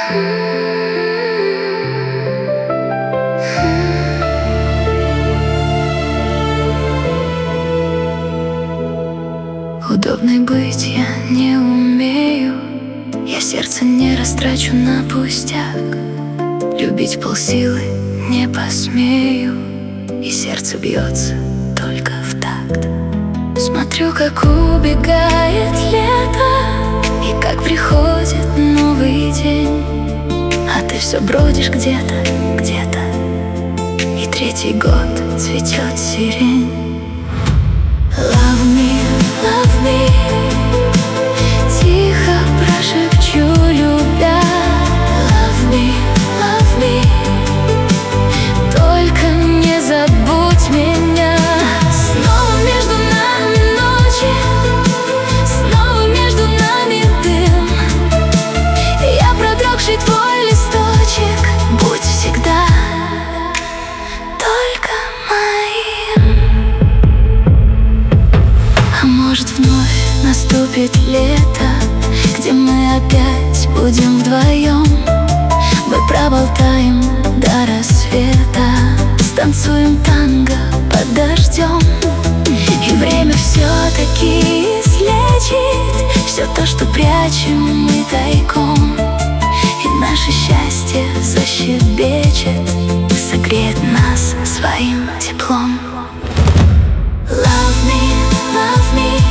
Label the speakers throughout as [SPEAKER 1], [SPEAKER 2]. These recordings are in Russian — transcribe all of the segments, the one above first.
[SPEAKER 1] Удобной быть я не умею, я сердце не растрачу на пустяк. Любить полсилы не посмею, и сердце бьется только в такт. Смотрю, как убегает лето, и как приходит новый день, а ты все бродишь где-то, где-то, и третий год цветет сирень. Love me, love me, тихо прошепчу, любя. Love me, только не забудь меня. Снова между нами ночи, снова между нами дым. Я продрогший твой листочек, будь всегда только моим. А может, вновь наступит лето, где мы опять будем вдвоем. Мы проболтаем до рассвета, станцуем танго под дождем. И время все-таки излечит все то, что прячем мы тайком. И наше счастье защебечет, согреет нас своим теплом. Love me,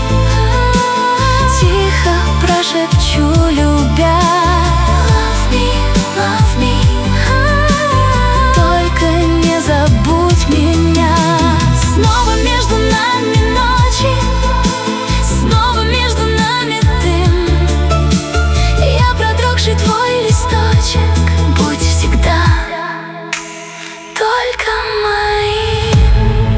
[SPEAKER 1] тихо прошепчу, любя. Love me, только не забудь меня. Снова между нами ночи, снова между нами дым. Я продрогший твой листочек, будь всегда только моим.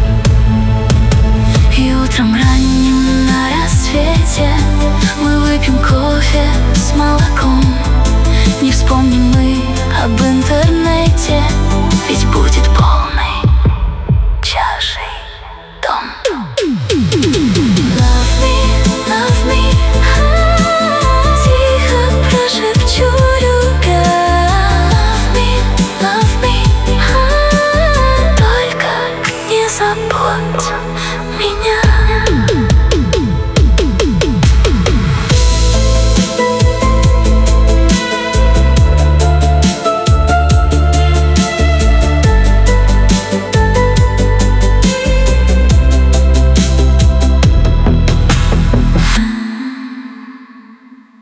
[SPEAKER 1] И утром ранним на рассвете мы выпьем кофе с молоком. Не вспомним мы об интернете,